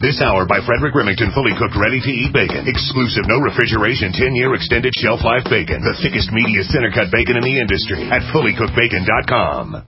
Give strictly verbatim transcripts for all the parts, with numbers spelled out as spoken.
This hour by Frederick Remington, fully cooked, ready-to-eat bacon. Exclusive, no refrigeration, ten-year extended shelf life bacon. The thickest, meatiest, center-cut bacon in the industry at fully cooked bacon dot com.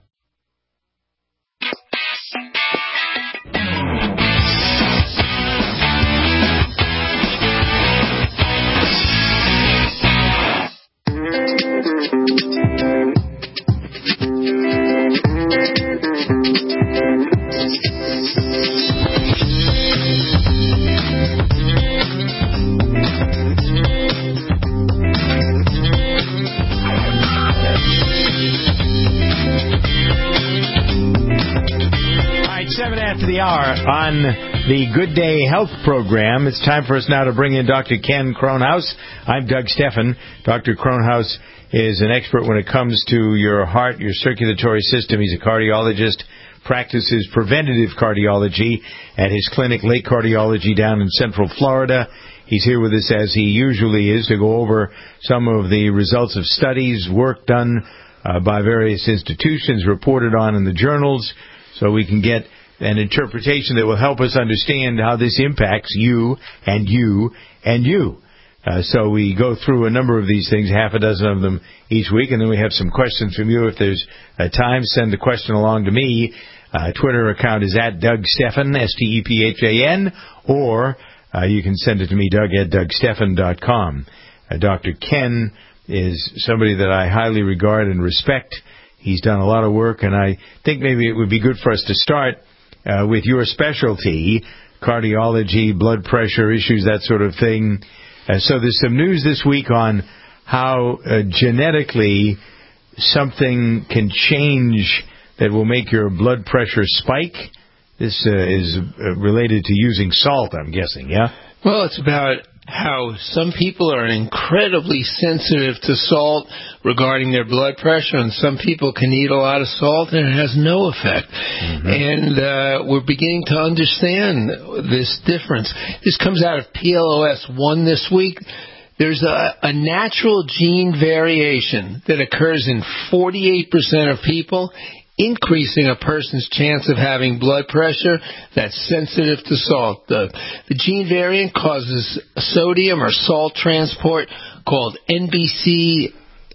After the hour on the Good Day Health program, it's time for us now to bring in Doctor Ken Kronhaus. I'm Doug Steffen. Doctor Kronhaus is an expert when it comes to your heart, your circulatory system. He's a cardiologist, practices preventative cardiology at his clinic, Lake Cardiology, down in Central Florida. He's here with us, as he usually is, to go over some of the results of studies, work done uh, by various institutions, reported on in the journals, so we can get an interpretation that will help us understand how this impacts you and you and you. Uh, so we go through a number of these things, half a dozen of them each week, and then we have some questions from you. If there's uh, time, send the question along to me. Uh, Twitter account is at Doug Steffen, S T E P H A N, or uh, you can send it to me, Doug at Doug Steffen dot com. Uh, Doctor Ken is somebody that I highly regard and respect. He's done a lot of work, and I think maybe it would be good for us to start Uh, with your specialty, cardiology, blood pressure issues, that sort of thing. Uh, so there's some news this week on how uh, genetically something can change that will make your blood pressure spike. This uh, is uh, related to using salt, I'm guessing, yeah? Well, it's about how some people are incredibly sensitive to salt regarding their blood pressure, and some people can eat a lot of salt and it has no effect. Mm-hmm. And uh, we're beginning to understand this difference. This comes out of P L O S one this week. There's a, a natural gene variation that occurs in forty-eight percent of people, increasing a person's chance of having blood pressure that's sensitive to salt. The, the gene variant causes sodium or salt transport called N B C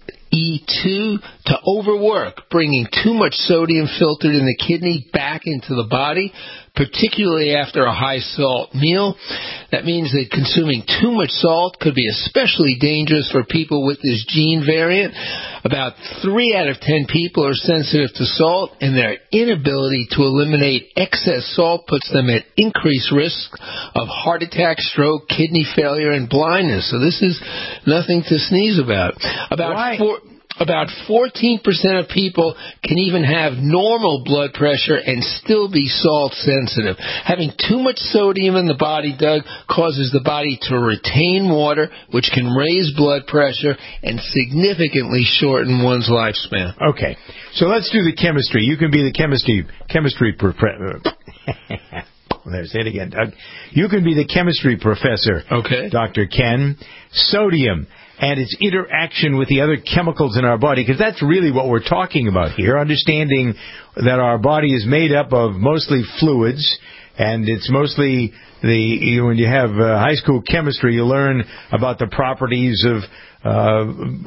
E two to overwork, bringing too much sodium filtered in the kidney back into the body, particularly after a high-salt meal. That means that consuming too much salt could be especially dangerous for people with this gene variant. About three out of ten people are sensitive to salt, and their inability to eliminate excess salt puts them at increased risk of heart attack, stroke, kidney failure, and blindness. So this is nothing to sneeze about. About Why? four... About fourteen percent of people can even have normal blood pressure and still be salt sensitive. Having too much sodium in the body, Doug, causes the body to retain water, which can raise blood pressure and significantly shorten one's lifespan. Okay, so let's do the chemistry. You can be the chemistry chemistry professor. There's it again, Doug. You can be the chemistry professor, okay, Doctor Ken. Sodium and its interaction with the other chemicals in our body, because that's really what we're talking about here, understanding that our body is made up of mostly fluids, and it's mostly the, you know, when you have uh, high school chemistry, you learn about the properties of uh,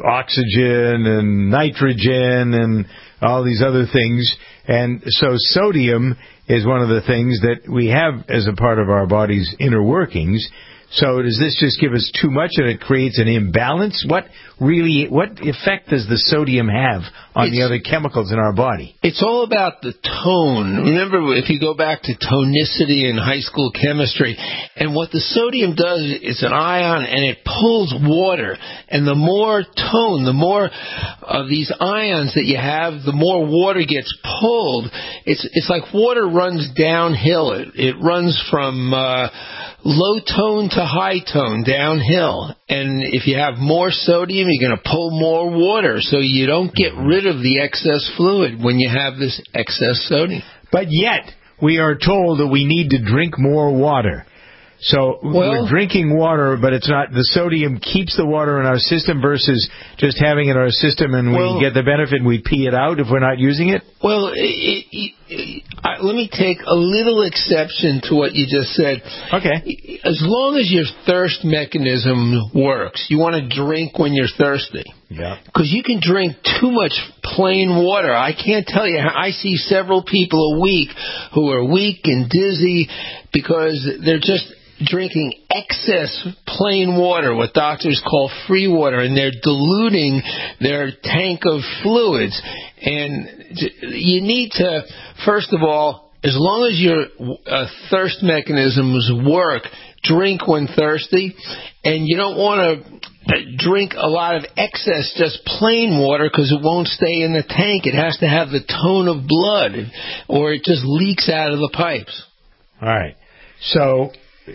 oxygen and nitrogen and all these other things. And so sodium is one of the things that we have as a part of our body's inner workings. So does this just give us too much and it creates an imbalance? What really, what effect does the sodium have on it's, the other chemicals in our body? It's all about the tone. Remember, if you go back to tonicity in high school chemistry, and what the sodium does, it's an ion and it pulls water. And the more tone, the more of these ions that you have, the more water gets pulled. It's it's like water runs downhill. It, it runs from uh, low tone to high tone downhill. And if you have more sodium, you're going to pull more water. So you don't get rid of the excess fluid when you have this excess sodium. But yet, we are told that we need to drink more water. So well, we're drinking water, but it's not, the sodium keeps the water in our system versus just having it in our system and we well, get the benefit and we pee it out if we're not using it? Well, it, it, it, I, let me take a little exception to what you just said. Okay. As long as your thirst mechanism works, you want to drink when you're thirsty. Yeah. Because you can drink too much plain water. I can't tell you how I see several people a week who are weak and dizzy because they're just drinking excess plain water, what doctors call free water, and they're diluting their tank of fluids. And you need to, first of all, as long as your uh, thirst mechanisms work, drink when thirsty, and you don't want to drink a lot of excess just plain water because it won't stay in the tank. It has to have the tone of blood, or it just leaks out of the pipes. All right. So,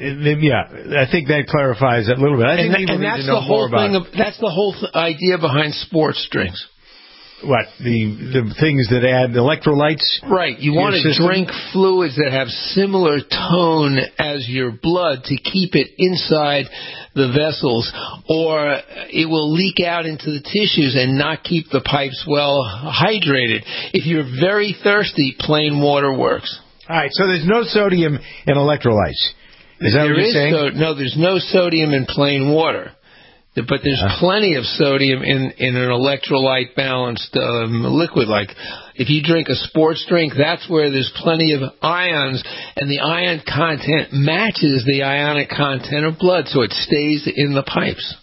yeah, I think that clarifies it a little bit. I think and, people and need that's to know the whole more about thing. Of, that's the whole th- idea behind sports drinks. What, the the things that add electrolytes? Right. You want to system? drink fluids that have similar tone as your blood to keep it inside the vessels, or it will leak out into the tissues and not keep the pipes well hydrated. If you're very thirsty, plain water works. All right, so there's no sodium in electrolytes. Is that there what you're is saying? So, no, there's no sodium in plain water. But there's yeah. plenty of sodium in, in an electrolyte-balanced um, liquid. Like if you drink a sports drink, that's where there's plenty of ions, and the ion content matches the ionic content of blood, so it stays in the pipes.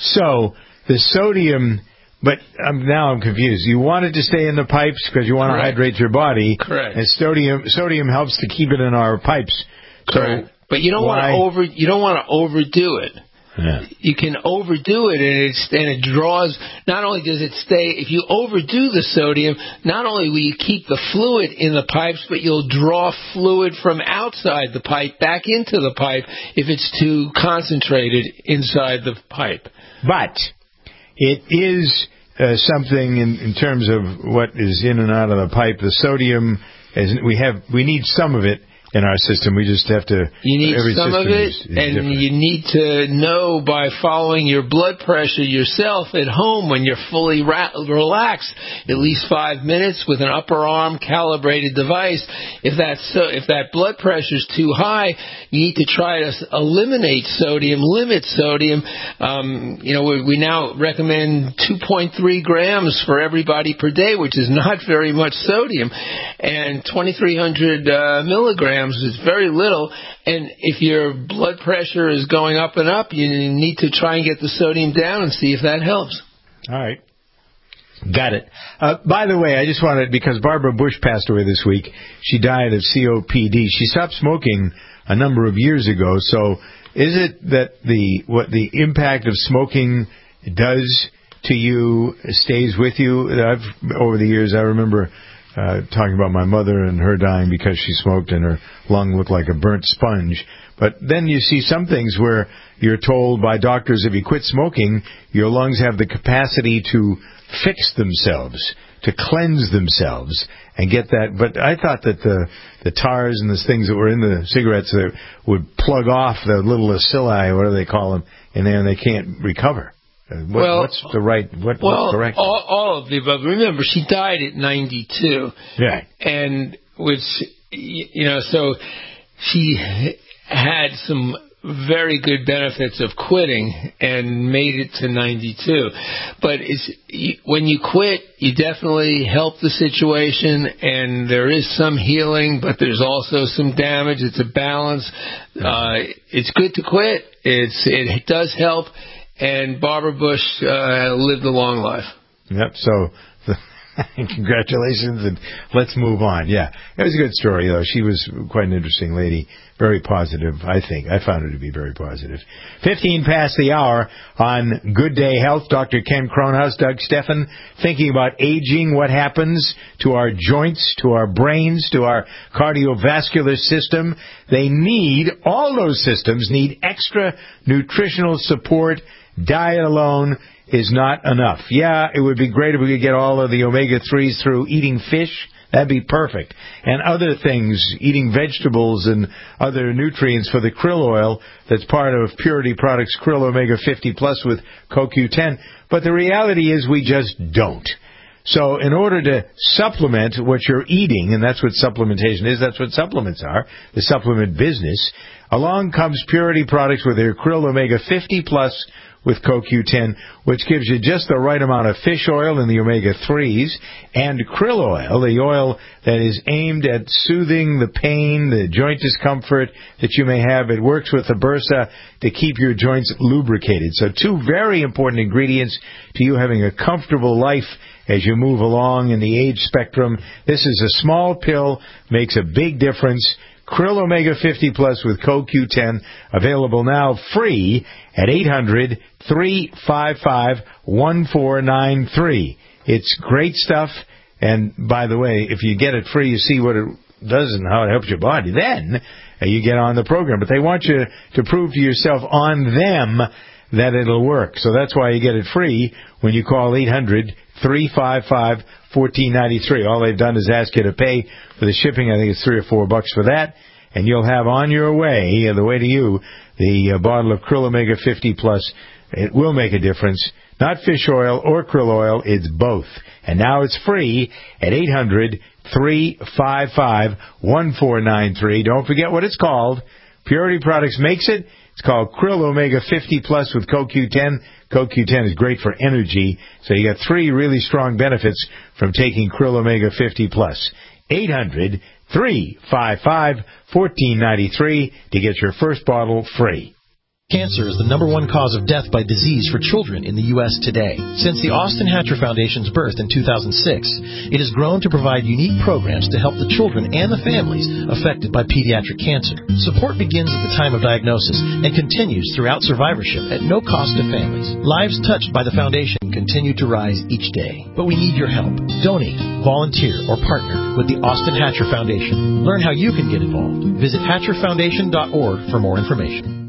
So the sodium, but um, now I'm confused. You want it to stay in the pipes because you want Correct. to hydrate your body. Correct. And sodium sodium helps to keep it in our pipes. Correct. So but you don't want to over you don't want to overdo it. Yeah. You can overdo it, and, it's, and it draws. Not only does it stay, if you overdo the sodium, not only will you keep the fluid in the pipes, but you'll draw fluid from outside the pipe back into the pipe if it's too concentrated inside the pipe. But it is uh, something in, in terms of what is in and out of the pipe. The sodium, is, we have, we need some of it in our system. We just have to... You need every some of it, is, is and different. you need to know by following your blood pressure yourself at home when you're fully ra- relaxed, at least five minutes with an upper arm calibrated device. If that's so, if that blood pressure is too high, you need to try to eliminate sodium, limit sodium. Um, you know, we, we now recommend two point three grams for everybody per day, which is not very much sodium, and twenty-three hundred uh, milligrams is very little, and if your blood pressure is going up and up, you need to try and get the sodium down and see if that helps. All right. Got it. Uh, by the way, I just wanted, because Barbara Bush passed away this week, she died of C O P D. She stopped smoking a number of years ago, so is it that the what the impact of smoking does to you stays with you? I've, over the years, I remember Uh, talking about my mother and her dying because she smoked and her lung looked like a burnt sponge. But then you see some things where you're told by doctors if you quit smoking, your lungs have the capacity to fix themselves, to cleanse themselves and get that. But I thought that the the tars and the things that were in the cigarettes that would plug off the little bacilli, whatever they call them, in there, and they can't recover. What, well, what's the right? What, well, what's correct? All, all of the above. Remember, she died at ninety-two. Yeah. And which, you know, so she had some very good benefits of quitting and made it to ninety-two. But it's, when you quit, you definitely help the situation, and there is some healing, but there's also some damage. It's a balance. Uh, it's good to quit. It's it does help. And Barbara Bush uh, lived a long life. Yep, so congratulations, and let's move on. Yeah, it was a good story, though. She was quite an interesting lady. Very positive, I think. I found her to be very positive. fifteen past the hour on Good Day Health. Doctor Ken Kronhaus, Doug Steffen, thinking about aging, what happens to our joints, to our brains, to our cardiovascular system. They need, all those systems need extra nutritional support. Diet alone is not enough. Yeah, it would be great if we could get all of the omega threes through eating fish. That'd be perfect. And other things, eating vegetables and other nutrients for the krill oil that's part of Purity Products Krill Omega fifty Plus with Co Q ten. But the reality is we just don't. So in order to supplement what you're eating, and that's what supplementation is, that's what supplements are, the supplement business, along comes Purity Products with their Krill Omega fifty plus with C O Q ten, which gives you just the right amount of fish oil in the omega threes, and krill oil, the oil that is aimed at soothing the pain, the joint discomfort that you may have. It works with the bursa to keep your joints lubricated. So two very important ingredients to you having a comfortable life as you move along in the age spectrum. This is a small pill, makes a big difference. Krill Omega fifty plus with C O Q ten, available now free at eight hundred, three five five, one four nine three. It's great stuff, and by the way, if you get it free, you see what it does and how it helps your body. Then uh, you get on the program. But they want you to prove to yourself on them that it'll work. So that's why you get it free when you call eight hundred, three five five, one four nine three. All they've done is ask you to pay for the shipping. I think it's three or four bucks for that. And you'll have on your way, uh, the way to you, the uh, bottle of Krill Omega fifty plus. It will make a difference. Not fish oil or krill oil, it's both. And now it's free at eight hundred, three five five, one four nine three. Don't forget what it's called. Purity Products makes it. It's called Krill Omega fifty plus with C O Q ten. C O Q ten is great for energy. So you got three really strong benefits from taking Krill Omega fifty plus. eight hundred, three five five, one four nine three to get your first bottle free. Cancer is the number one cause of death by disease for children in the U S today. Since the Austin Hatcher Foundation's birth in two thousand six, it has grown to provide unique programs to help the children and the families affected by pediatric cancer. Support begins at the time of diagnosis and continues throughout survivorship at no cost to families. Lives touched by the foundation continue to rise each day. But we need your help. Donate, volunteer, or partner with the Austin Hatcher Foundation. Learn how you can get involved. Visit hatcher foundation dot org for more information.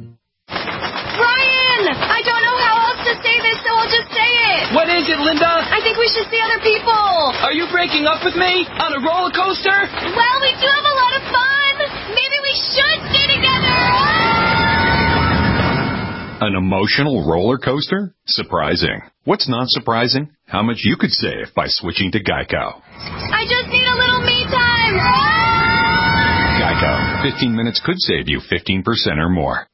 What is it, Linda? I think we should see other people. Are you breaking up with me? On a roller coaster? Well, we do have a lot of fun. Maybe we should stay together. An emotional roller coaster? Surprising. What's not surprising? How much you could save by switching to Geico. I just need a little me time. Geico. fifteen minutes could save you fifteen percent or more.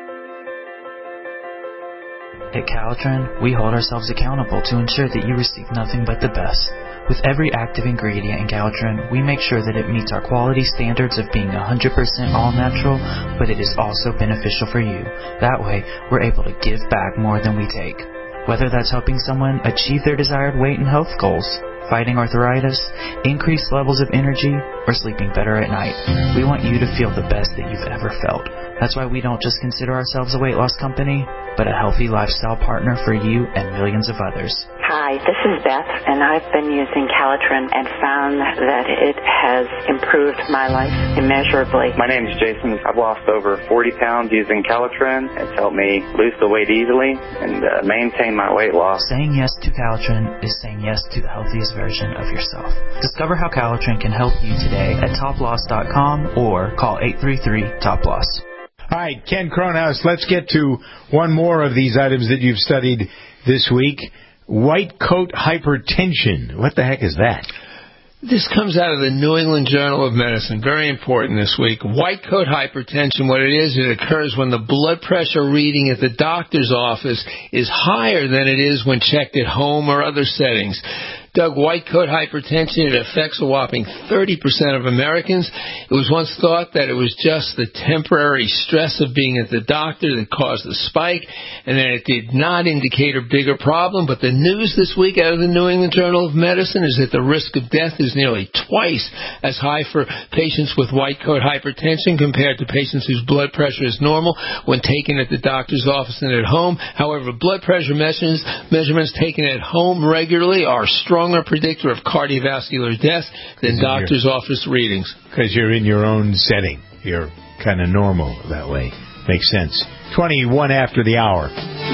At Calitrin, we hold ourselves accountable to ensure that you receive nothing but the best. With every active ingredient in Calitrin, we make sure that it meets our quality standards of being one hundred percent all-natural, but it is also beneficial for you. That way, we're able to give back more than we take. Whether that's helping someone achieve their desired weight and health goals, fighting arthritis, increased levels of energy, or sleeping better at night, we want you to feel the best that you've ever felt. That's why we don't just consider ourselves a weight loss company, but a healthy lifestyle partner for you and millions of others. Hi, this is Beth, and I've been using Calitrin and found that it has improved my life immeasurably. My name is Jason. I've lost over forty pounds using Calitrin. It's helped me lose the weight easily and uh, maintain my weight loss. Saying yes to Calitrin is saying yes to the healthiest version of yourself. Discover how Calitrin can help you today at top loss dot com or call eight three three, top loss. All right, Ken Kronhaus, let's get to one more of these items that you've studied this week. White coat hypertension. What the heck is that? This comes out of the New England Journal of Medicine. Very important this week. White coat hypertension, what it is, it occurs when the blood pressure reading at the doctor's office is higher than it is when checked at home or other settings. Doug, white coat hypertension, it affects a whopping thirty percent of Americans. It was once thought that it was just the temporary stress of being at the doctor that caused the spike, and that it did not indicate a bigger problem. But the news this week out of the New England Journal of Medicine is that the risk of death is nearly twice as high for patients with white coat hypertension compared to patients whose blood pressure is normal when taken at the doctor's office and at home. However, blood pressure measurements, measurements taken at home regularly are strong predictor of cardiovascular death than doctor's office readings. Because you're in your own setting. You're kind of normal that way. Makes sense. twenty-one after the hour.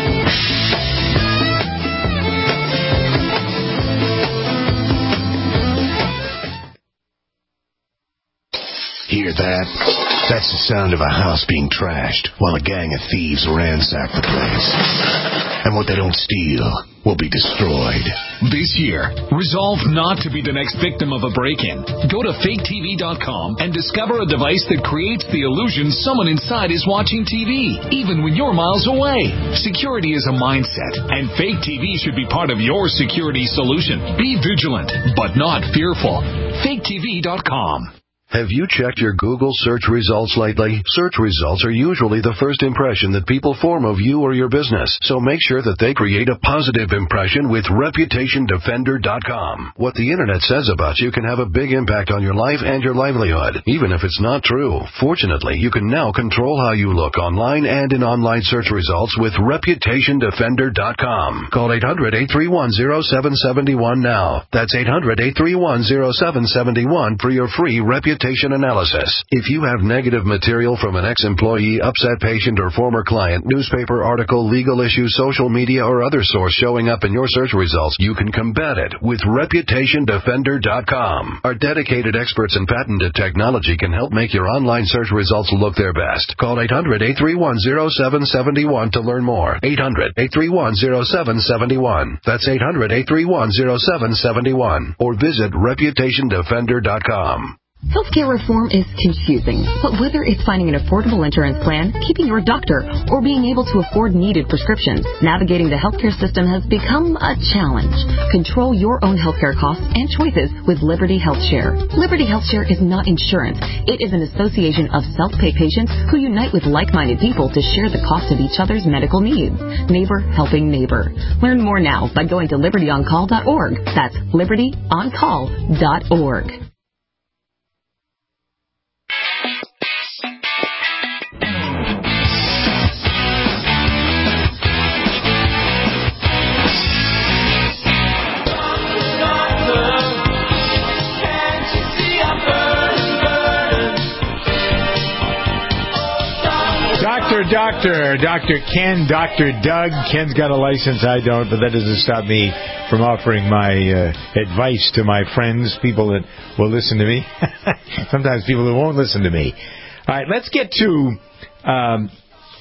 Hear that? That's the sound of a house being trashed while a gang of thieves ransack the place. And what they don't steal will be destroyed. This year, resolve not to be the next victim of a break-in. Go to fake T V dot com and discover a device that creates the illusion someone inside is watching T V, even when you're miles away. Security is a mindset, and Fake T V should be part of your security solution. Be vigilant, but not fearful. fake T V dot com. Have you checked your Google search results lately? Search results are usually the first impression that people form of you or your business, so make sure that they create a positive impression with reputation defender dot com. What the Internet says about you can have a big impact on your life and your livelihood, even if it's not true. Fortunately, you can now control how you look online and in online search results with reputation defender dot com. Call eight hundred, eight three one, zero seven seven one now. That's eight hundred, eight three one, zero seven seven one for your free reputation analysis. If you have negative material from an ex-employee, upset patient, or former client, newspaper article, legal issue, social media, or other source showing up in your search results, you can combat it with reputation defender dot com. Our dedicated experts in patented technology can help make your online search results look their best. Call eight hundred, eight three one, zero seven seven one to learn more. eight hundred, eight three one, zero seven seven one. That's eight hundred, eight three one, zero seven seven one. Or visit reputation defender dot com. Healthcare reform is confusing, but whether it's finding an affordable insurance plan, keeping your doctor, or being able to afford needed prescriptions, navigating the healthcare system has become a challenge. Control your own healthcare costs and choices with Liberty HealthShare. Liberty HealthShare is not insurance. It is an association of self-pay patients who unite with like-minded people to share the cost of each other's medical needs. Neighbor helping neighbor. Learn more now by going to liberty on call dot org. That's liberty on call dot org. Doctor, Doctor, Doctor Ken, Doctor Doug. Ken's got a license, I don't, but that doesn't stop me from offering my uh, advice to my friends, people that will listen to me. Sometimes people who won't listen to me. All right, let's get to... Um,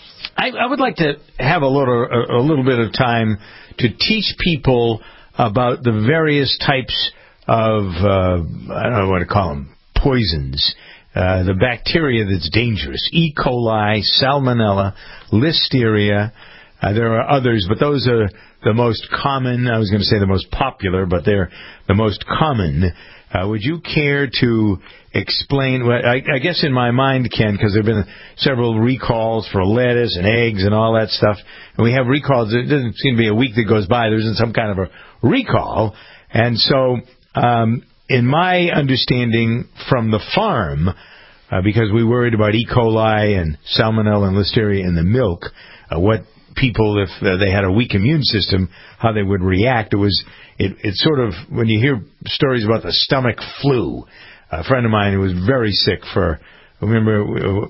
I, I would like to have a little, a, a little bit of time to teach people about the various types of, uh, I don't know what to call them, poisons. Uh, the bacteria that's dangerous, E. coli, Salmonella, Listeria. Uh, there are others, but those are the most common. I was going to say the most popular, but they're the most common. Uh, would you care to explain? Well, I, I guess in my mind, Ken, because there have been several recalls for lettuce and eggs and all that stuff, and we have recalls. There doesn't seem to be a week that goes by there isn't some kind of a recall. And so... Um, In my understanding from the farm, uh, because we worried about E. coli and Salmonella and Listeria in the milk, uh, what people, if uh, they had a weak immune system, how they would react. It was, it, it sort of, when you hear stories about the stomach flu, a friend of mine who was very sick for, I remember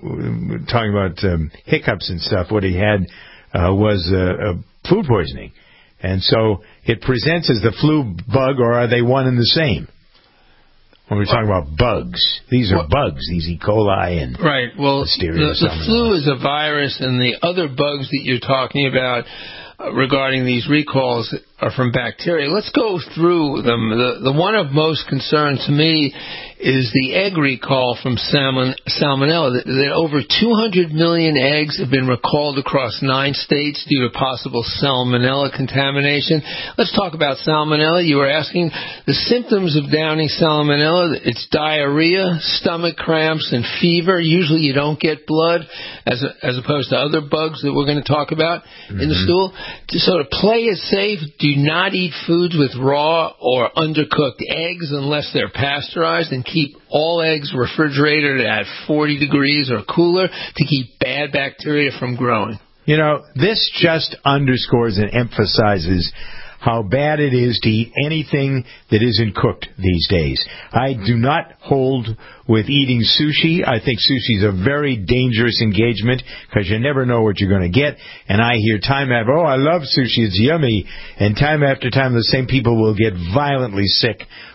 uh, talking about um, hiccups and stuff, what he had uh, was uh, uh, food poisoning. And so it presents as the flu bug, or are they one and the same? When we're talking about bugs, these are well, bugs, these E. coli and right. Well, the, the flu is a virus, and the other bugs that you're talking about uh, regarding these recalls are from bacteria. Let's go through them. The, the one of most concern to me is the egg recall from salmon, Salmonella. That, that over two hundred million eggs have been recalled across nine states due to possible Salmonella contamination. Let's talk about Salmonella. You were asking the symptoms of downing Salmonella. It's diarrhea, stomach cramps, and fever. Usually you don't get blood, as, a, as opposed to other bugs that we're going to talk about mm-hmm. in the stool. So to play it safe, do not eat foods with raw or undercooked eggs unless they're pasteurized, and keep all eggs refrigerated at forty degrees or cooler to keep bad bacteria from growing. You know, this just underscores and emphasizes how bad it is to eat anything that isn't cooked these days. I do not hold with eating sushi. I think sushi is a very dangerous engagement because you never know what you're going to get. And I hear time after, oh, I love sushi, it's yummy. And time after time, the same people will get violently sick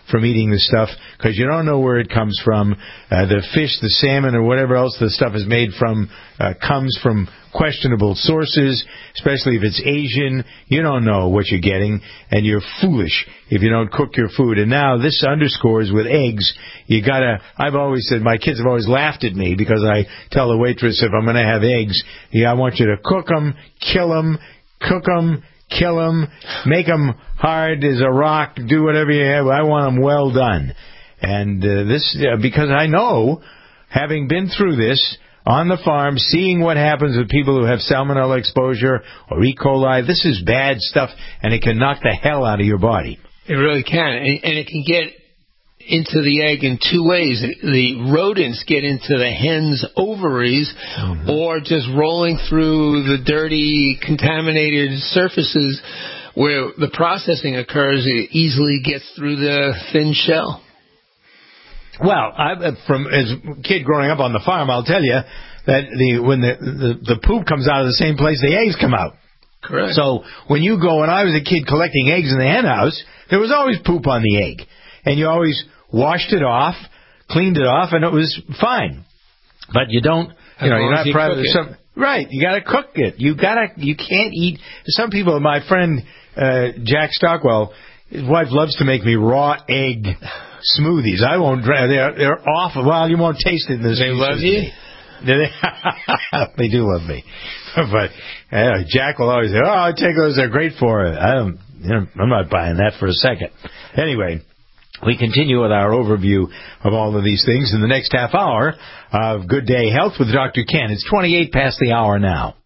from eating the stuff because you don't know where it comes from. Uh, the fish, the salmon, or whatever else the stuff is made from uh, comes from questionable sources, especially if it's Asian. You don't know what you're getting, and you're foolish if you don't cook your food. And now this underscores with eggs. You gotta. I've always said, my kids have always laughed at me because I tell the waitress if I'm going to have eggs, yeah, I want you to cook them, kill them, cook them, kill them, make them hard as a rock, do whatever you have. I want them well done. And uh, this uh, because I know, having been through this on the farm, seeing what happens with people who have salmonella exposure or E. coli, this is bad stuff, and it can knock the hell out of your body. It really can, and, and it can get into the egg in two ways. The rodents get into the hen's ovaries, mm-hmm. or just rolling through the dirty, contaminated surfaces where the processing occurs. It easily gets through the thin shell. Well, I, from as a kid growing up on the farm, I'll tell you that the when the, the the poop comes out of the same place the eggs come out. Correct. So when you go, when I was a kid collecting eggs in the hen house, there was always poop on the egg, and you always washed it off, cleaned it off, and it was fine. But you don't, you know, you're not private. Some, right? You got to cook it. You gotta. You can't eat. Some people. My friend uh, Jack Stockwell, his wife loves to make me raw egg smoothies. I won't. They're they're awful. Well, you won't taste it in this. They love you. They do love me, but uh, Jack will always say, "Oh, I take those. They're great for it." I don't. You know, I'm not buying that for a second. Anyway, we continue with our overview of all of these things in the next half hour of Good Day Health with Doctor Ken. It's twenty-eight past the hour now.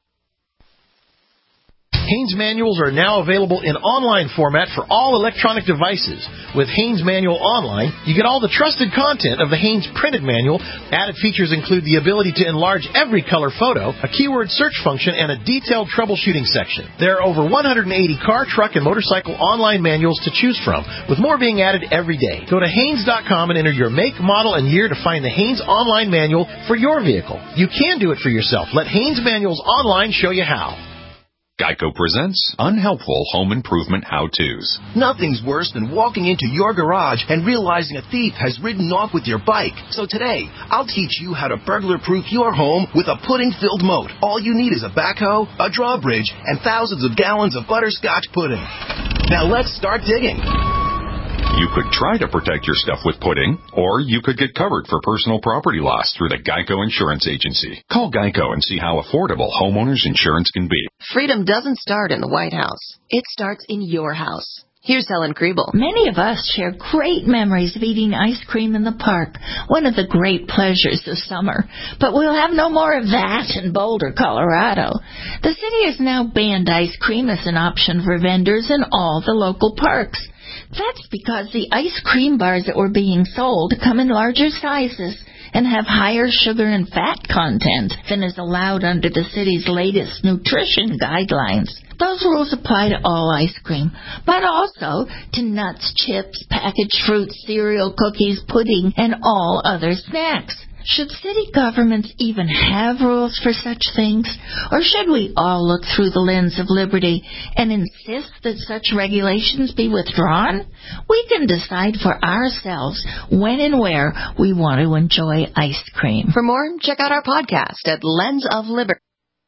Haynes Manuals are now available in online format for all electronic devices. With Haynes Manual Online, you get all the trusted content of the Haynes printed manual. Added features include the ability to enlarge every color photo, a keyword search function, and a detailed troubleshooting section. There are over one hundred eighty car, truck, and motorcycle online manuals to choose from, with more being added every day. Go to Haynes dot com and enter your make, model, and year to find the Haynes online manual for your vehicle. You can do it for yourself. Let Haynes Manuals Online show you how. Geico presents Unhelpful Home Improvement How-Tos. Nothing's worse than walking into your garage and realizing a thief has ridden off with your bike. So today, I'll teach you how to burglar-proof your home with a pudding-filled moat. All you need is a backhoe, a drawbridge, and thousands of gallons of butterscotch pudding. Now let's start digging. You could try to protect your stuff with pudding, or you could get covered for personal property loss through the Geico Insurance Agency. Call Geico and see how affordable homeowners insurance can be. Freedom doesn't start in the White House. It starts in your house. Here's Helen Kriebel. Many of us share great memories of eating ice cream in the park, one of the great pleasures of summer. But we'll have no more of that in Boulder, Colorado. The city has now banned ice cream as an option for vendors in all the local parks. That's because the ice cream bars that were being sold come in larger sizes and have higher sugar and fat content than is allowed under the city's latest nutrition guidelines. Those rules apply to all ice cream, but also to nuts, chips, packaged fruits, cereal, cookies, pudding, and all other snacks. Should city governments even have rules for such things? Or should we all look through the lens of liberty and insist that such regulations be withdrawn? We can decide for ourselves when and where we want to enjoy ice cream. For more, check out our podcast at Lens of Liberty.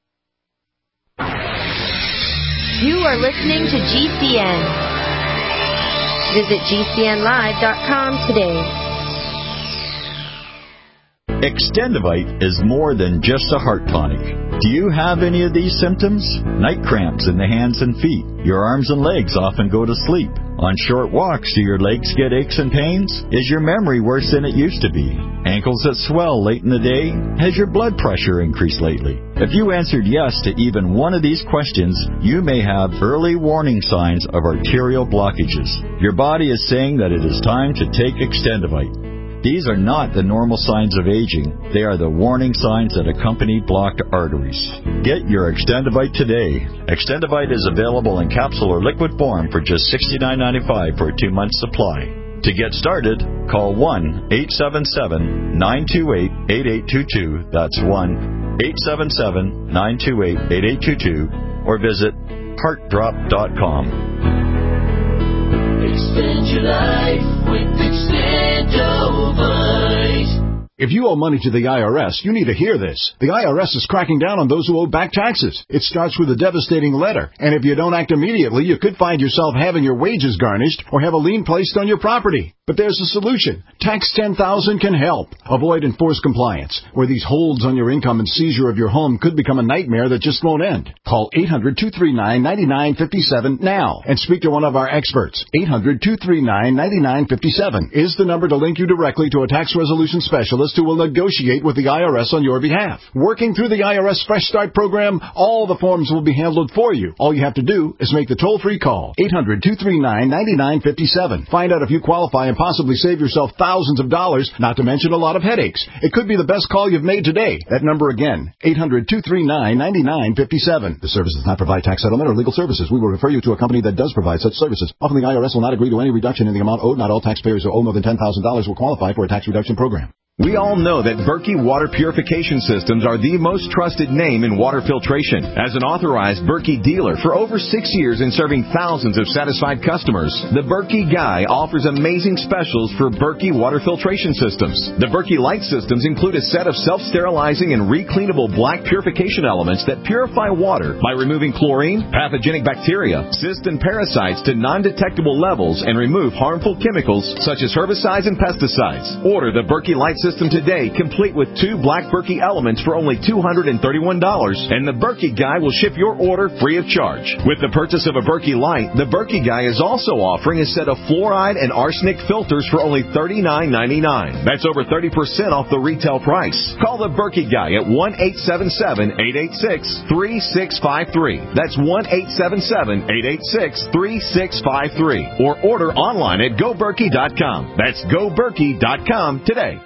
You are listening to G C N. Visit G C N live dot com today. Extendivite is more than just a heart tonic. Do you have any of these symptoms? Night cramps in the hands and feet. Your arms and legs often go to sleep. On short walks, do your legs get aches and pains? Is your memory worse than it used to be? Ankles that swell late in the day? Has your blood pressure increased lately? If you answered yes to even one of these questions, you may have early warning signs of arterial blockages. Your body is saying that it is time to take Extendivite. These are not the normal signs of aging. They are the warning signs that accompany blocked arteries. Get your Extendivite today. Extendivite is available in capsule or liquid form for just sixty-nine ninety-five for a two-month supply. To get started, call one eight seven seven, nine two eight, eight eight two two. That's one eight seven seven, nine two eight, eight eight two two. Or visit heart drop dot com. Spend your life with Extendovite. If you owe money to the I R S, you need to hear this. The I R S is cracking down on those who owe back taxes. It starts with a devastating letter, and if you don't act immediately, you could find yourself having your wages garnished or have a lien placed on your property. But there's a solution. Tax ten thousand can help. Avoid enforced compliance, where these holds on your income and seizure of your home could become a nightmare that just won't end. Call eight hundred, two three nine, nine nine five seven now and speak to one of our experts. eight hundred, two three nine, nine nine five seven is the number to link you directly to a tax resolution specialist who will negotiate with the I R S on your behalf. Working through the I R S Fresh Start program, all the forms will be handled for you. All you have to do is make the toll-free call. eight hundred, two three nine, nine nine five seven. Find out if you qualify and possibly save yourself thousands of dollars, not to mention a lot of headaches. It could be the best call you've made today. That number again, eight hundred, two three nine, nine nine five seven. The service does not provide tax settlement or legal services. We will refer you to a company that does provide such services. Often the I R S will not agree to any reduction in the amount owed. Not all taxpayers who owe more than ten thousand dollars will qualify for a tax reduction program. We all know that Berkey Water Purification Systems are the most trusted name in water filtration. As an authorized Berkey dealer for over six years and serving thousands of satisfied customers, the Berkey Guy offers amazing specials for Berkey Water Filtration Systems. The Berkey Light Systems include a set of self-sterilizing and recleanable black purification elements that purify water by removing chlorine, pathogenic bacteria, cysts, and parasites to non-detectable levels and remove harmful chemicals such as herbicides and pesticides. Order the Berkey Light System today, complete with two black Berkey elements for only two hundred thirty-one dollars, and the Berkey Guy will ship your order free of charge. With the purchase of a Berkey Light, the Berkey Guy is also offering a set of fluoride and arsenic filters for only thirty-nine ninety-nine. That's over thirty percent off the retail price. Call the Berkey Guy at one eight seven seven, eight eight six, three six five three. That's one eight seven seven, eight eight six, three six five three. Or order online at go berkey dot com. That's go berkey dot com today.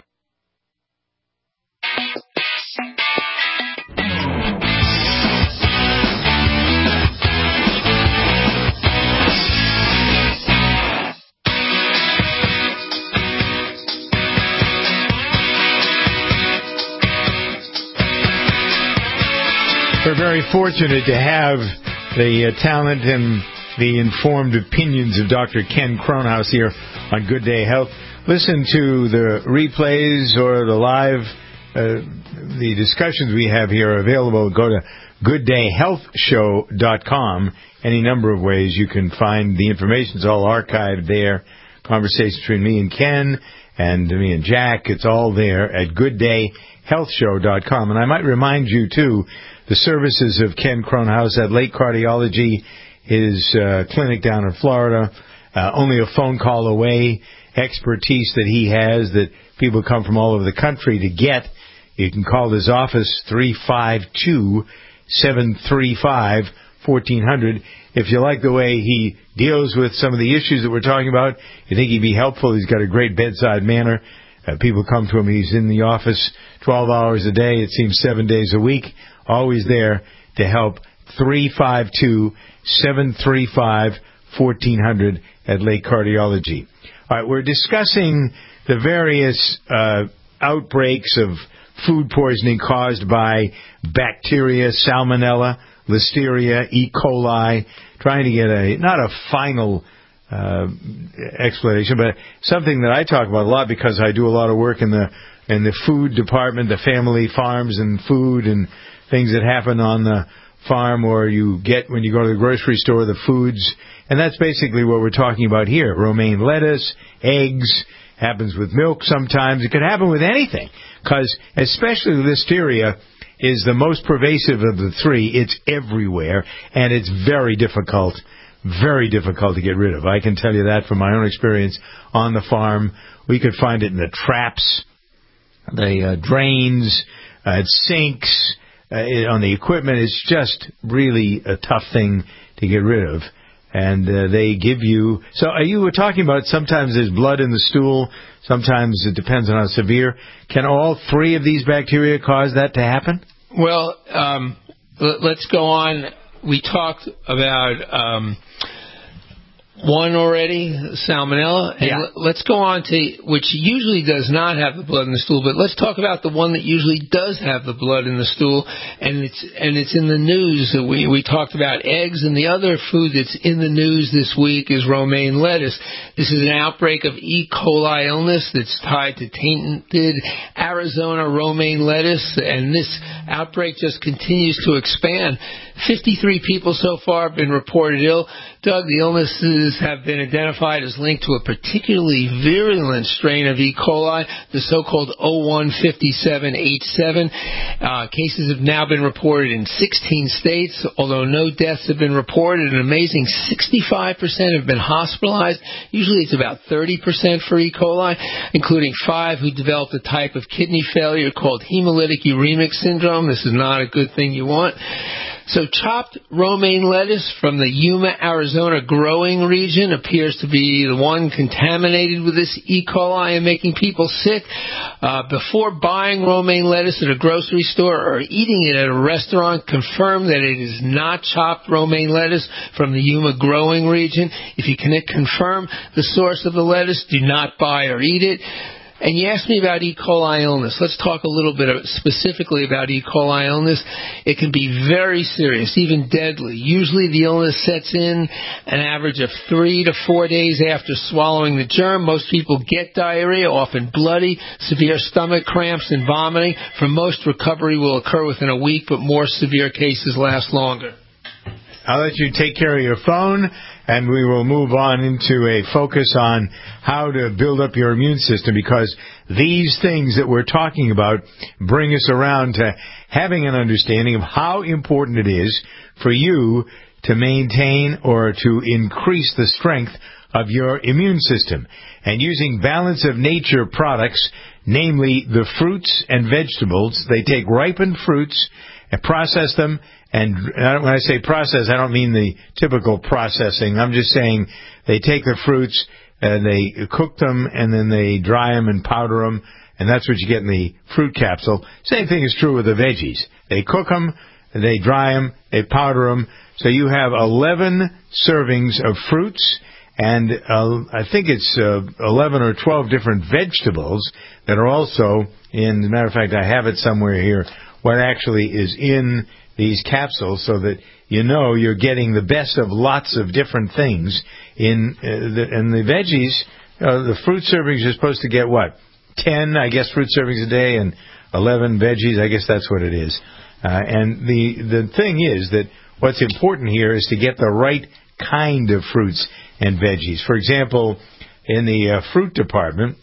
We're very fortunate to have the uh, talent and the informed opinions of Doctor Ken Kronhaus here on Good Day Health. Listen to the replays or the live, uh, the discussions we have here are available. Go to good day health show dot com. Any number of ways you can find the information. It's all archived there. Conversations between me and Ken and me and Jack. It's all there at good day health show dot com. And I might remind you, too, the services of Ken Kronhaus at Lake Cardiology, his uh, clinic down in Florida, uh, only a phone call away, expertise that he has that people come from all over the country to get. You can call his office, three five two, seven three five, one four zero zero. If you like the way he deals with some of the issues that we're talking about, you think he'd be helpful, he's got a great bedside manner. Uh, people come to him, he's in the office twelve hours a day, it seems seven days a week, always there to help. Three five two, seven three five, one four zero zero at Lake Cardiology. All right, we're discussing the various uh, outbreaks of food poisoning caused by bacteria, salmonella, listeria, E. coli, trying to get a, not a final uh, explanation, but something that I talk about a lot because I do a lot of work in the in the food department, the family farms and food and things that happen on the farm, or you get when you go to the grocery store, the foods. And that's basically what we're talking about here. Romaine lettuce, eggs, happens with milk sometimes. It could happen with anything, because especially listeria is the most pervasive of the three. It's everywhere, and it's very difficult, very difficult to get rid of. I can tell you that from my own experience on the farm. We could find it in the traps, the uh, drains, uh, sinks, uh, on the equipment. It's just really a tough thing to get rid of. And uh, they give you... So uh, you were talking about sometimes there's blood in the stool. Sometimes it depends on how severe. Can all three of these bacteria cause that to happen? Well, um, l- let's go on. We talked about um, one already, salmonella. And yeah. l- let's go on to, which usually does not have the blood in the stool, but let's talk about the one that usually does have the blood in the stool, and it's and it's in the news. We we talked about eggs, and the other food that's in the news this week is romaine lettuce. This is an outbreak of E. coli illness that's tied to tainted Arizona romaine lettuce, and this outbreak just continues to expand. fifty-three people so far have been reported ill. Doug, the illnesses have been identified as linked to a particularly virulent strain of E. coli, the so-called O one fifty-seven H seven. Uh, cases have now been reported in sixteen states, although no deaths have been reported. An amazing sixty-five percent have been hospitalized. Usually it's about thirty percent for E. coli, including five who developed a type of kidney failure called hemolytic uremic syndrome. This is not a good thing you want. So chopped romaine lettuce from the Yuma, Arizona growing region appears to be the one contaminated with this E. coli and making people sick. Uh, before buying romaine lettuce at a grocery store or eating it at a restaurant, confirm that it is not chopped romaine lettuce from the Yuma growing region. If you can confirm the source of the lettuce, do not buy or eat it. And you asked me about E. coli illness. Let's talk a little bit specifically about E. coli illness. It can be very serious, even deadly. Usually the illness sets in an average of three to four days after swallowing the germ. Most people get diarrhea, often bloody, severe stomach cramps, and vomiting. For most, recovery will occur within a week, but more severe cases last longer. I'll let you take care of your phone, and we will move on into a focus on how to build up your immune system, because these things that we're talking about bring us around to having an understanding of how important it is for you to maintain or to increase the strength of your immune system. And using Balance of Nature products, namely the fruits and vegetables, they take ripened fruits and process them. And when I say process, I don't mean the typical processing. I'm just saying they take the fruits and they cook them, and then they dry them and powder them, and that's what you get in the fruit capsule. Same thing is true with the veggies. They cook them, they dry them, they powder them. So you have eleven servings of fruits, and uh, I think it's uh, eleven or twelve different vegetables that are also in. As a matter of fact, I have it somewhere here, what actually is in these capsules, so that you know you're getting the best of lots of different things. In uh, the, and the veggies, uh, the fruit servings are supposed to get what? ten, I guess, fruit servings a day, and eleven veggies. I guess that's what it is. Uh, and the the thing is that what's important here is to get the right kind of fruits and veggies. For example, in the uh, fruit department,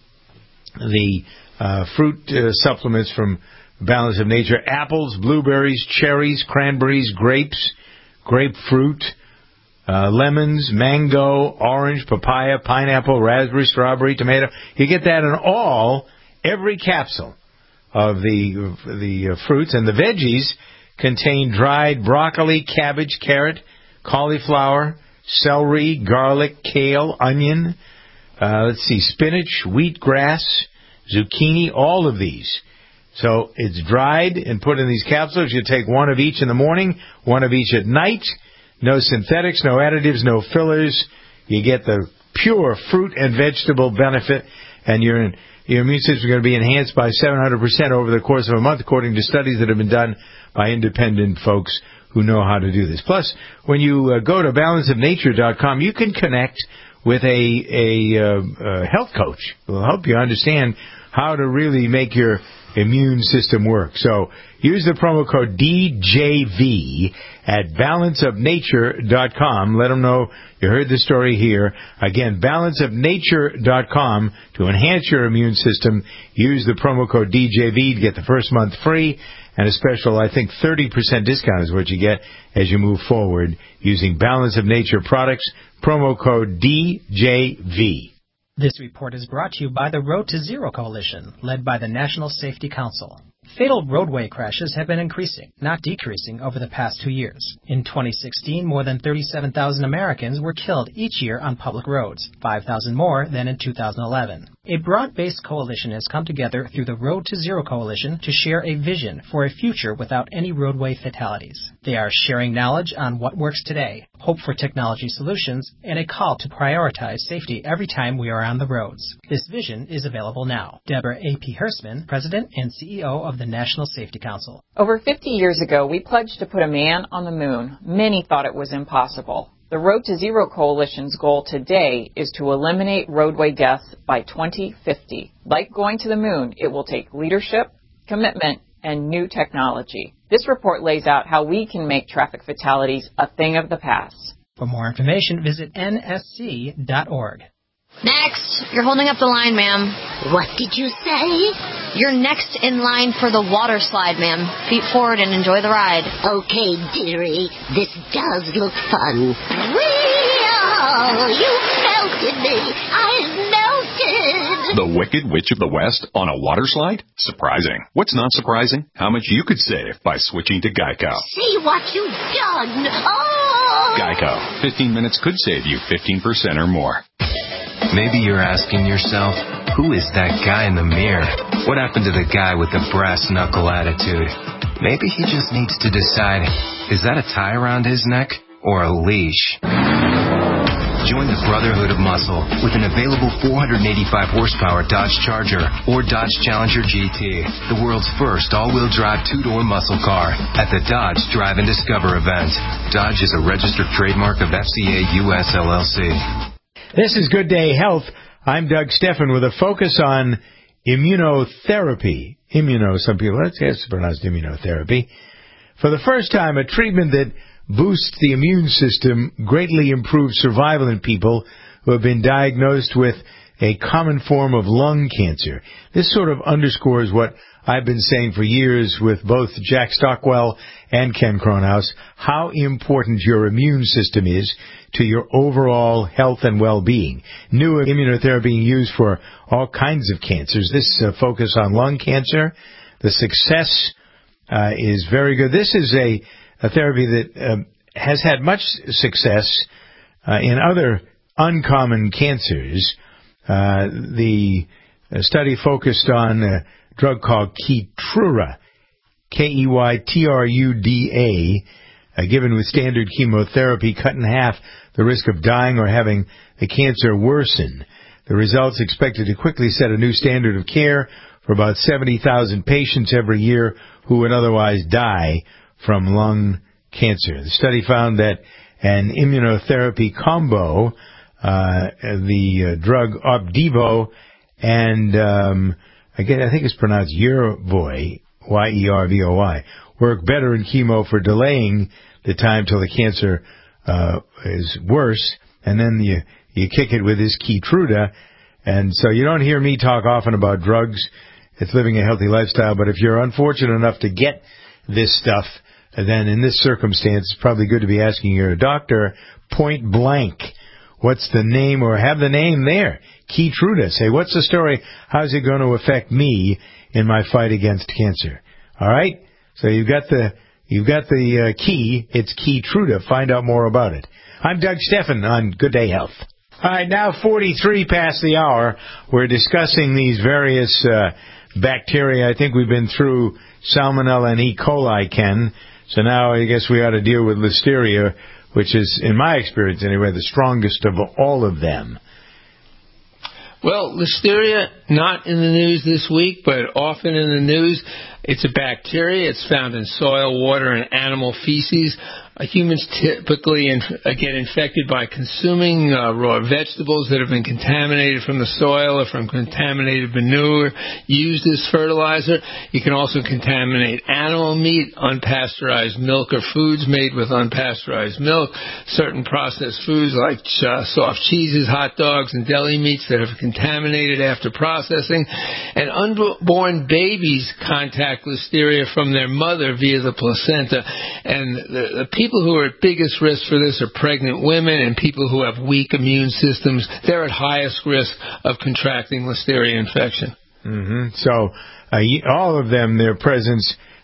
the uh, fruit uh, supplements from Balance of Nature: apples, blueberries, cherries, cranberries, grapes, grapefruit, uh, lemons, mango, orange, papaya, pineapple, raspberry, strawberry, tomato. You get that in all, every capsule of the the uh, fruits. And the veggies contain dried broccoli, cabbage, carrot, cauliflower, celery, garlic, kale, onion, uh, let's see, spinach, wheatgrass, zucchini, all of these. So it's dried and put in these capsules. You take one of each in the morning, one of each at night. No synthetics, no additives, no fillers. You get the pure fruit and vegetable benefit, and your your immune system is going to be enhanced by seven hundred percent over the course of a month, according to studies that have been done by independent folks who know how to do this. Plus, when you uh, go to balance of nature dot com, you can connect with a, a, uh, a health coach who will help you understand how to really make your immune system work. So use the promo code D J V at balance of nature dot com. Let them know you heard the story here. Again, balance of nature dot com to enhance your immune system. Use the promo code D J V to get the first month free, and a special, I think, thirty percent discount is what you get as you move forward using Balance of Nature products. Promo code D J V. This report is brought to you by the Road to Zero Coalition, led by the National Safety Council. Fatal roadway crashes have been increasing, not decreasing, over the past two years. In twenty sixteen, more than thirty-seven thousand Americans were killed each year on public roads, five thousand more than in two thousand eleven. A broad-based coalition has come together through the Road to Zero Coalition to share a vision for a future without any roadway fatalities. They are sharing knowledge on what works today, hope for technology solutions, and a call to prioritize safety every time we are on the roads. This vision is available now. Deborah A P. Hersman, President and C E O of the National Safety Council. Over fifty years ago, we pledged to put a man on the moon. Many thought it was impossible. The Road to Zero Coalition's goal today is to eliminate roadway deaths by twenty fifty. Like going to the moon, it will take leadership, commitment, and new technology. This report lays out how we can make traffic fatalities a thing of the past. For more information, visit N S C dot org. Next. You're holding up the line, ma'am. What did you say? You're next in line for the water slide, ma'am. Feet forward and enjoy the ride. Okay, dearie. This does look fun. Whee-oh! You melted me. I melted. The Wicked Witch of the West on a water slide? Surprising. What's not surprising? How much you could save by switching to Geico. See what you've done. Oh! Geico. fifteen minutes could save you fifteen percent or more. Maybe you're asking yourself, who is that guy in the mirror? What happened to the guy with the brass knuckle attitude? Maybe he just needs to decide, is that a tie around his neck or a leash? Join the Brotherhood of Muscle with an available four hundred eighty-five horsepower Dodge Charger or Dodge Challenger G T, the world's first all-wheel drive two-door muscle car at the Dodge Drive and Discover event. Dodge is a registered trademark of F C A U S L L C. This is Good Day Health. I'm Doug Steffen with a focus on immunotherapy. Immuno, some people, let's say it's pronounced immunotherapy. For the first time, a treatment that boosts the immune system greatly improves survival in people who have been diagnosed with a common form of lung cancer. This sort of underscores what I've been saying for years with both Jack Stockwell and Ken Kronhaus, how important your immune system is to your overall health and well-being. New immunotherapy being used for all kinds of cancers. This uh, focus on lung cancer, the success uh, is very good. This is a, a therapy that uh, has had much success uh, in other uncommon cancers. Uh, the study focused on a drug called Keytruda, K E Y T R U D A, uh, given with standard chemotherapy, cut in half the risk of dying or having the cancer worsen. The results expected to quickly set a new standard of care for about seventy thousand patients every year who would otherwise die from lung cancer. The study found that an immunotherapy combo, uh, the uh, drug Opdivo and, um, again, I think it's pronounced Yervoy, Y E R V O Y, work better in chemo for delaying the time till the cancer uh, is worse, and then you you kick it with this Keytruda. And so you don't hear me talk often about drugs. It's living a healthy lifestyle, but if you're unfortunate enough to get this stuff, then in this circumstance, it's probably good to be asking your doctor point blank, what's the name, or have the name there. Keytruda. Say, what's the story? How's it going to affect me in my fight against cancer? All right? So you've got the you've got the uh, key. It's Keytruda. Find out more about it. I'm Doug Steffen on Good Day Health. All right, now forty-three past the hour. We're discussing these various uh, bacteria. I think we've been through Salmonella and E. coli, Ken. So now I guess we ought to deal with Listeria, which is, in my experience anyway, the strongest of all of them. Well, Listeria, not in the news this week, but often in the news. It's a bacteria. It's found in soil, water, and animal feces. Uh, humans typically inf- uh, get infected by consuming uh, raw vegetables that have been contaminated from the soil or from contaminated manure used as fertilizer. You can also contaminate animal meat, unpasteurized milk, or foods made with unpasteurized milk, certain processed foods like uh, soft cheeses, hot dogs, and deli meats that have contaminated after processing. And unborn babies contact Listeria from their mother via the placenta. And the, the people who are at biggest risk for this are pregnant women and people who have weak immune systems. They're at highest risk of contracting Listeria infection. Mm-hmm. So uh, all of them, their presence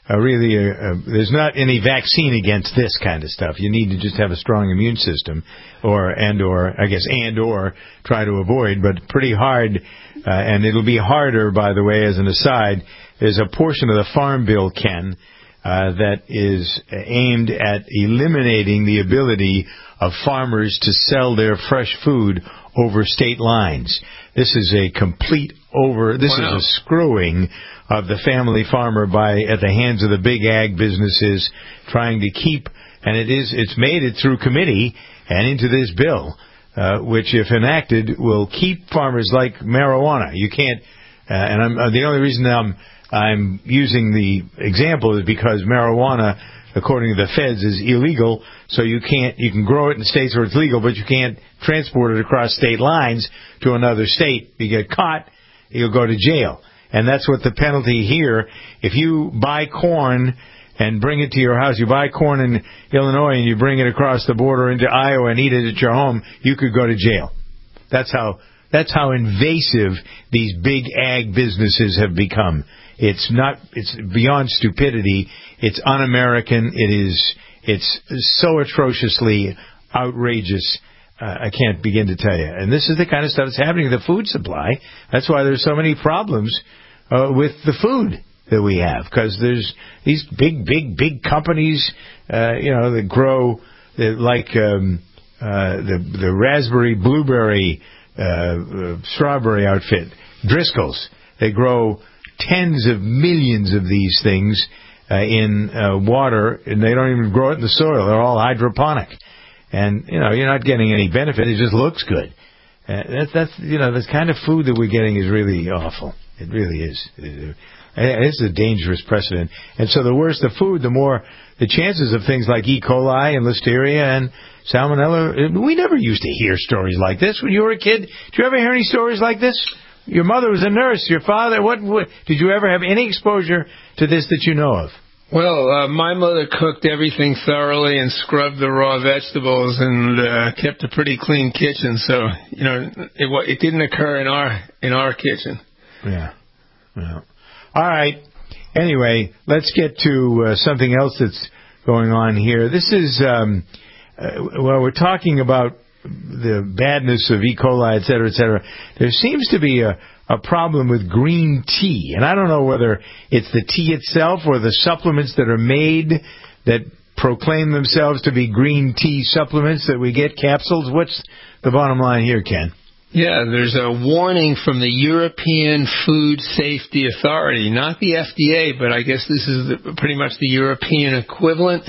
uh, really, a, a, there's not any vaccine against this kind of stuff. You need to just have a strong immune system, or and or I guess and or try to avoid, but pretty hard, uh, and it'll be harder. By the way, as an aside, there's a portion of the Farm Bill, Ken, uh, that is aimed at eliminating the ability of farmers to sell their fresh food over state lines. This is a complete over. This wow. is a screwing of the family farmer by at the hands of the big ag businesses trying to keep, and it is it's made it through committee and into this bill, uh, which if enacted will keep farmers like marijuana. You can't, uh, and I'm uh, the only reason I'm I'm using the example is because marijuana, according to the feds, is illegal. So you can't you can grow it in states where it's legal, but you can't transport it across state lines to another state. If you get caught, you'll go to jail. And that's what the penalty here. If you buy corn and bring it to your house, you buy corn in Illinois and you bring it across the border into Iowa and eat it at your home, you could go to jail. That's how that's how invasive these big ag businesses have become. It's not it's beyond stupidity. It's un-American. It is it's so atrociously outrageous. Uh, I can't begin to tell you. And this is the kind of stuff that's happening to the food supply. That's why there's so many problems uh, with the food that we have, because there's these big, big, big companies, uh, you know, that grow that like um, uh, the the raspberry, blueberry, uh, uh, strawberry outfit, Driscoll's. They grow tens of millions of these things uh, in uh, water, and they don't even grow it in the soil. They're all hydroponic. And, you know, you're not getting any benefit. It just looks good. Uh, that's, that's, you know, this kind of food that we're getting is really awful. It really is. It, it's a dangerous precedent. And so the worse the food, the more the chances of things like E. coli and Listeria and Salmonella. We never used to hear stories like this when you were a kid. Did you ever hear any stories like this? Your mother was a nurse. Your father, what, what did you ever have any exposure to this that you know of? Well, uh, my mother cooked everything thoroughly and scrubbed the raw vegetables and uh, kept a pretty clean kitchen. So, you know, it, it didn't occur in our in our kitchen. Yeah. yeah. All right. Anyway, let's get to uh, something else that's going on here. This is, um, uh, well, we're talking about the badness of E. coli, et cetera, et cetera. There seems to be a a problem with green tea. And I don't know whether it's the tea itself or the supplements that are made that proclaim themselves to be green tea supplements that we get, capsules. What's the bottom line here, Ken? Yeah, there's a warning from the European Food Safety Authority, not the F D A, but I guess this is the, pretty much the European equivalent.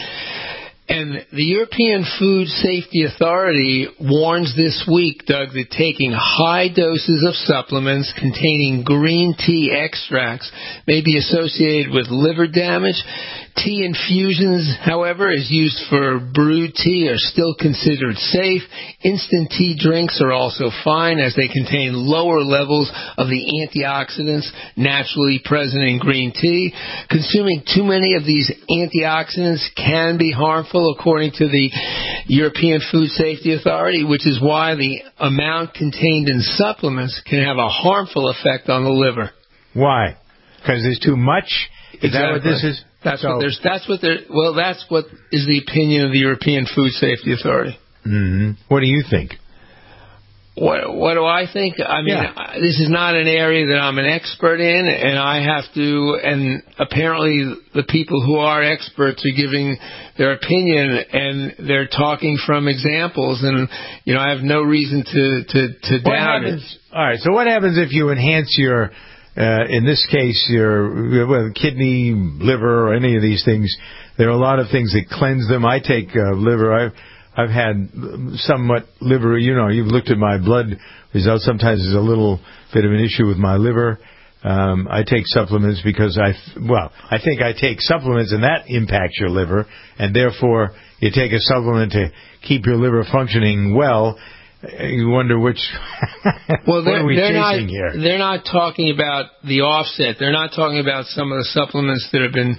And the European Food Safety Authority warns this week, Doug, that taking high doses of supplements containing green tea extracts may be associated with liver damage. Tea infusions, however, is used for brewed tea, are still considered safe. Instant tea drinks are also fine as they contain lower levels of the antioxidants naturally present in green tea. Consuming too many of these antioxidants can be harmful, according to the European Food Safety Authority, which is why the amount contained in supplements can have a harmful effect on the liver. Why? Because there's too much? Is exactly. that what this is? That's so, what there's. That's what there. Well, that's what is the opinion of the European Food Safety Authority. Mm-hmm. What do you think? What What do I think? I mean, yeah. This is not an area that I'm an expert in, and I have to. And apparently, the people who are experts are giving their opinion, and they're talking from examples. And you know, I have no reason to to, to doubt it. All right. So, what happens if you enhance your Uh, in this case, your well, kidney, liver, or any of these things? There are a lot of things that cleanse them. I take uh, liver. I've I've had somewhat liver. You know, you've looked at my blood results. Sometimes there's a little bit of an issue with my liver. Um, I take supplements because I well, I think I take supplements and that impacts your liver, and therefore you take a supplement to keep your liver functioning well. You wonder which. Well, what are we they're chasing not, here? They're not talking about the offset. They're not talking about some of the supplements that have been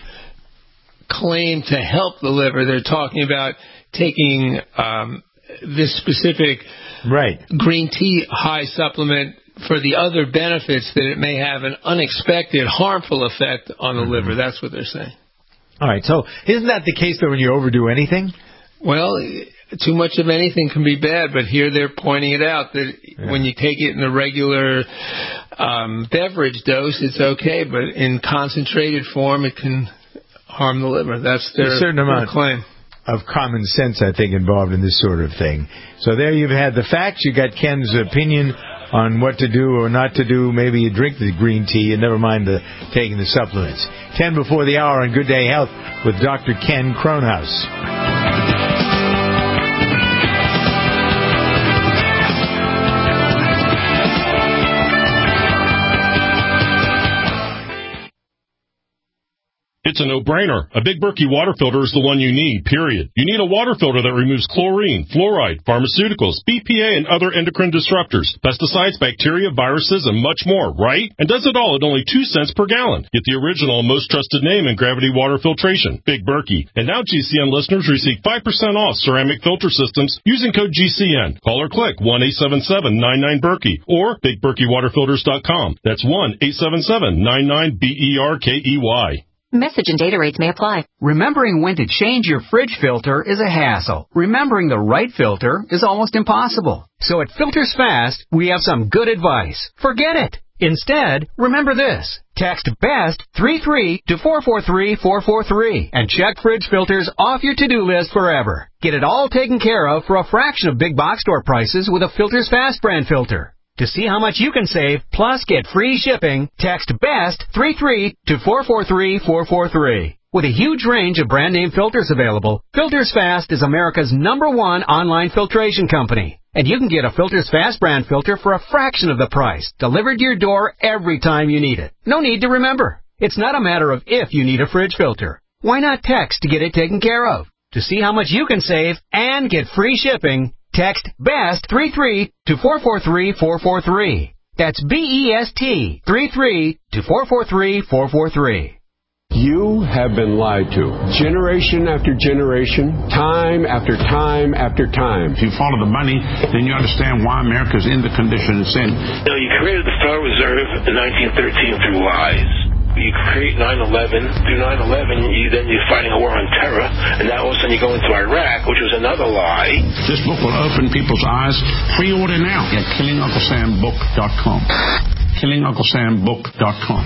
claimed to help the liver. They're talking about taking um, this specific right. green tea high supplement for the other benefits that it may have an unexpected harmful effect on the mm-hmm. liver. That's what they're saying. All right. So isn't that the case, though, when you overdo anything? Well, too much of anything can be bad, but here they're pointing it out that yeah. when you take it in a regular um, beverage dose, it's okay, but in concentrated form, it can harm the liver. That's their, a certain amount their claim. Of common sense, I think, involved in this sort of thing. So there you've had the facts. You got Ken's opinion on what to do or not to do. Maybe you drink the green tea and never mind the taking the supplements. Ten before the hour on Good Day Health with Doctor Ken Kronhaus. It's a no-brainer. A Big Berkey water filter is the one you need, period. You need a water filter that removes chlorine, fluoride, pharmaceuticals, B P A, and other endocrine disruptors, pesticides, bacteria, viruses, and much more, right? And does it all at only two cents per gallon. Get the original, most trusted name in gravity water filtration, Big Berkey. And now G C N listeners receive five percent off ceramic filter systems using code G C N. Call or click one eight seven seven nine nine Berkey or big berkey water filters dot com. That's one eight seven seven nine nine B E R K E Y. Message and data rates may apply. Remembering when to change your fridge filter is a hassle. Remembering the right filter is almost impossible. So at Filters Fast, we have some good advice. Forget it. Instead, remember this. Text BEST three three to four four three four four three and check fridge filters off your to-do list forever. Get it all taken care of for a fraction of big box store prices with a Filters Fast brand filter. To see how much you can save, plus get free shipping, text BEST three three to four four three four four three. With a huge range of brand name filters available, Filters Fast is America's number one online filtration company. And you can get a Filters Fast brand filter for a fraction of the price, delivered to your door every time you need it. No need to remember. It's not a matter of if you need a fridge filter. Why not text to get it taken care of? To see how much you can save and get free shipping, text BEST three three to four four three four four three. That's B E S T three three to four four three four four three. You have been lied to. Generation after generation, time after time after time. If you follow the money, then you understand why America's in the condition it's in. You know, you created the Federal Reserve in nineteen thirteen through lies. You create nine eleven. Through nine eleven, you, then you're fighting a war on terror, and now all of a sudden you go into Iraq, which was another lie. This book will open people's eyes. Pre-order now at killing uncle sam book dot com. killing uncle sam book dot com.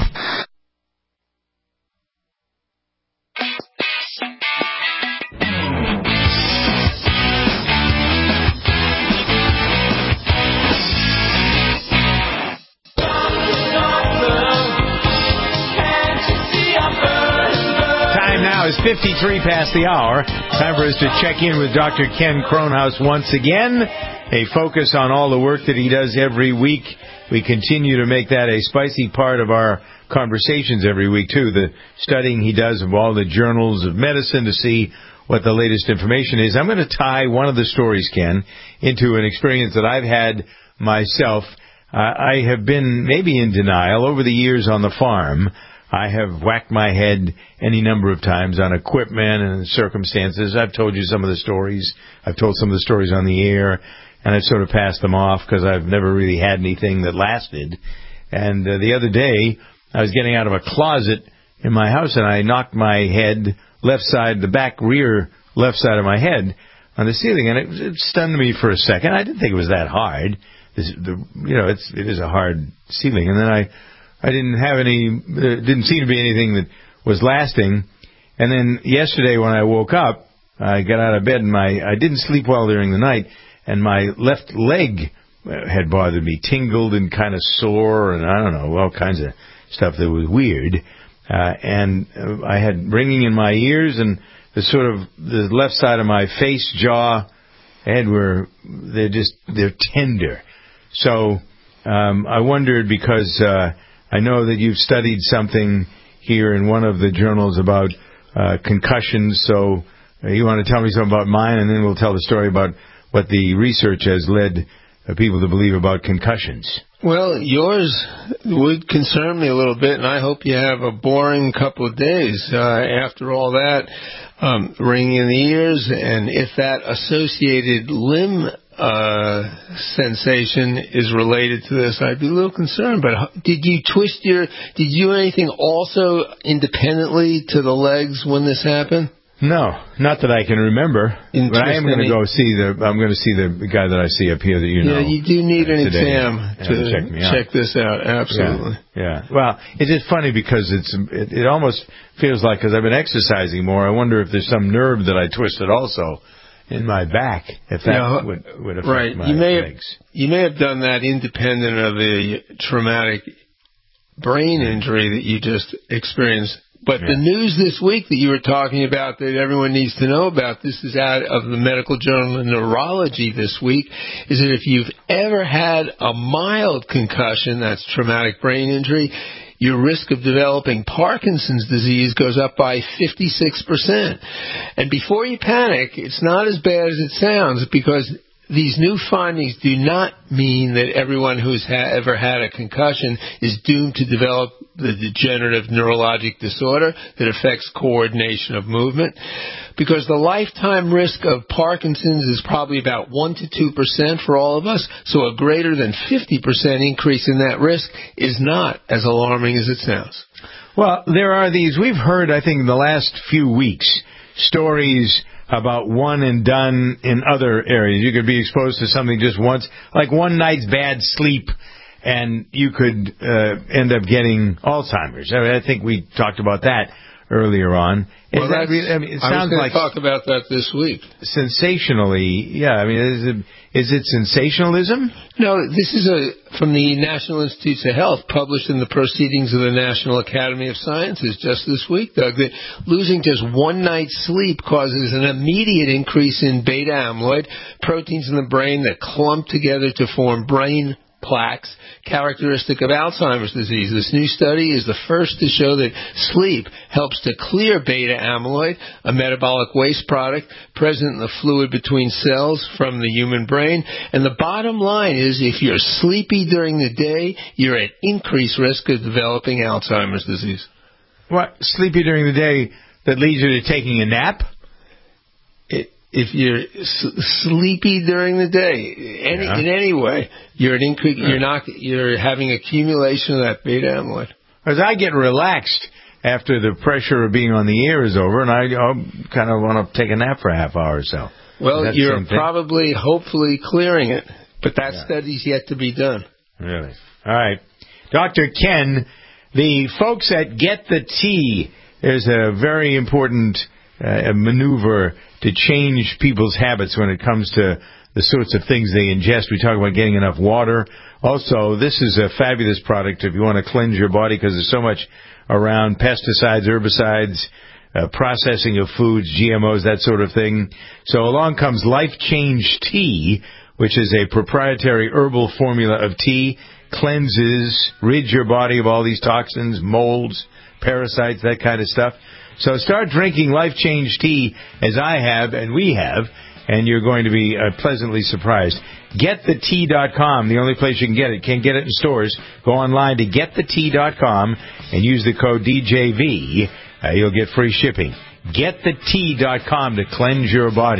Is fifty-three past the hour. Time for us to check in with Doctor Ken Kronhaus once again. A focus on all the work that he does every week. We continue to make that a spicy part of our conversations every week, too. The studying he does of all the journals of medicine to see what the latest information is. I'm going to tie one of the stories, Ken, into an experience that I've had myself. Uh, I have been maybe in denial over the years on the farm. I have whacked my head any number of times on equipment and circumstances. I've told you some of the stories. I've told some of the stories on the air, and I've sort of passed them off because I've never really had anything that lasted. And uh, the other day, I was getting out of a closet in my house, and I knocked my head left side, the back rear left side of my head on the ceiling, and it, it stunned me for a second. I didn't think it was that hard. This, the, you know, it's, it is a hard ceiling. And then I... I didn't have any, there didn't seem to be anything that was lasting. And then yesterday when I woke up, I got out of bed and my, I didn't sleep well during the night, and my left leg had bothered me, tingled and kind of sore, and I don't know, all kinds of stuff that was weird. Uh, and uh, I had ringing in my ears, and the sort of, the left side of my face, jaw, head were, they're just, they're tender. So, um, I wondered because, uh, I know that you've studied something here in one of the journals about uh, concussions, so uh, you want to tell me something about mine, and then we'll tell the story about what the research has led uh, people to believe about concussions. Well, yours would concern me a little bit, and I hope you have a boring couple of days uh, after all that, um, ringing in the ears, and if that associated limb uh, sensation is related to this, I'd be a little concerned. But did you twist your, did you do anything also independently to the legs when this happened? No, not that I can remember. In but I am going to go see the. I'm going to see the guy that I see up here that you know. Yeah, you do need an today, exam to check, me out. check this out. Absolutely. Yeah. yeah. Well, it's just funny because it's it, it almost feels like because I've been exercising more. I wonder if there's some nerve that I twisted also in my back. If that yeah, would would affect right. my you may legs. Have, you may have done that independent of the traumatic brain injury that you just experienced. But yeah. the news this week that you were talking about that everyone needs to know about, this is out of the Medical Journal of Neurology this week, is that if you've ever had a mild concussion, that's traumatic brain injury, your risk of developing Parkinson's disease goes up by fifty-six percent. And before you panic, it's not as bad as it sounds, because these new findings do not mean that everyone who's ha- ever had a concussion is doomed to develop the degenerative neurologic disorder that affects coordination of movement, because the lifetime risk of Parkinson's is probably about one to two percent for all of us, so a greater than fifty percent increase in that risk is not as alarming as it sounds. Well, there are these, we've heard, I think, in the last few weeks, stories about one and done in other areas. You could be exposed to something just once, like one night's bad sleep, and you could uh, end up getting Alzheimer's. I mean, I think we talked about that earlier on. Well, that, I mean, it sounds I was like talk about that this week. Sensationally, yeah. I mean, is it, is it sensationalism? No, this is a from the National Institutes of Health, published in the Proceedings of the National Academy of Sciences just this week, Doug, that losing just one night's sleep causes an immediate increase in beta amyloid, proteins in the brain that clump together to form brain plaques characteristic of Alzheimer's disease. This new study is the first to show that sleep helps to clear beta amyloid, a metabolic waste product present in the fluid between cells from the human brain. And the bottom line is, if you're sleepy during the day, you're at increased risk of developing Alzheimer's disease. What? Sleepy during the day that leads you to taking a nap? It, If you're s- sleepy during the day, any, yeah. in any way, you're an incre- you're not you're having accumulation of that beta amyloid. As I get relaxed after the pressure of being on the air is over, and I I'll kind of want to take a nap for a half hour or so. Well, you're probably, hopefully, clearing it, but that yeah. study's yet to be done. Really? All right, Doctor Ken, the folks at Get the Tea. There's a very important uh, maneuver to change people's habits when it comes to the sorts of things they ingest. We talk about getting enough water. Also, this is a fabulous product if you want to cleanse your body, because there's so much around pesticides, herbicides, uh, processing of foods, G M Os, that sort of thing. So along comes Life Change Tea, which is a proprietary herbal formula of tea, cleanses, rids your body of all these toxins, molds, parasites, that kind of stuff. So start drinking Life Change Tea as I have and we have, and you're going to be uh, pleasantly surprised. get the tea dot com, the only place you can get it. Can't get it in stores. Go online to get the tea dot com and use the code D J V. Uh, you'll get free shipping. get the tea dot com to cleanse your body.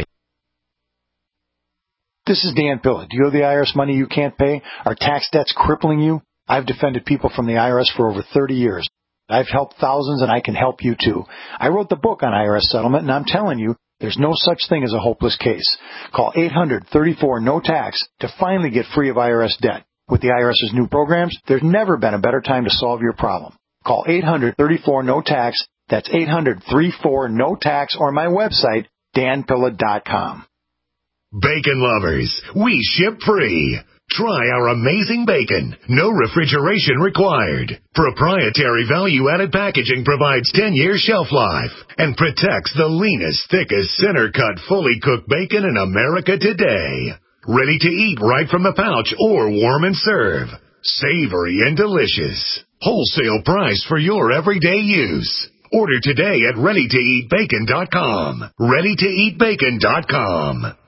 This is Dan Pilla. Do you owe the I R S money you can't pay? Are tax debts crippling you? I've defended people from the I R S for over thirty years. I've helped thousands, and I can help you too. I wrote the book on I R S settlement, and I'm telling you, there's no such thing as a hopeless case. Call eight hundred, thirty-four, no tax to finally get free of I R S debt. With the IRS's new programs, there's never been a better time to solve your problem. Call eight hundred, thirty-four, no tax. That's eight hundred, thirty-four, no tax, or my website, dan pilla dot com. Bacon lovers, we ship free. Try our amazing bacon. No refrigeration required. Proprietary value-added packaging provides ten years shelf life and protects the leanest, thickest, center-cut, fully cooked bacon in America today. Ready to eat right from the pouch or warm and serve. Savory and delicious. Wholesale price for your everyday use. Order today at ready to eat bacon dot com. ready to eat bacon dot com.